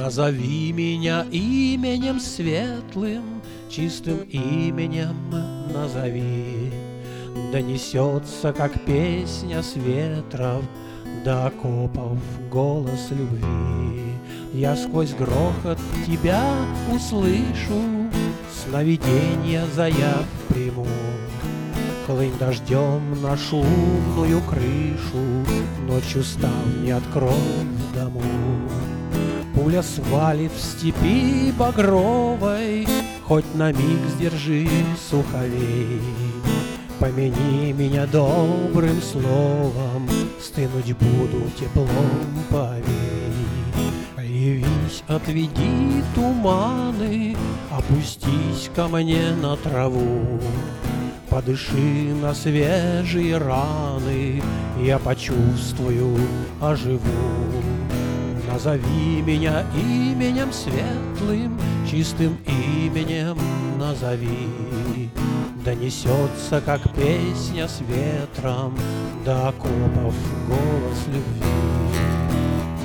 Назови меня именем светлым, чистым именем назови. Донесется, как песня с ветров, до окопов голос любви. Я сквозь грохот тебя услышу, сновиденья заяв приму. Хлынь дождем на шумную крышу, ночью ставни открой в дому. Пуля свалит в степи багровой, хоть на миг сдержи суховей. Помяни меня добрым словом, стынуть буду теплом повей. Явись, отведи туманы, опустись ко мне на траву. Подыши на свежие раны, я почувствую, оживу. Назови меня именем светлым, чистым именем назови. Донесется, как песня с ветром, до окопов голос любви.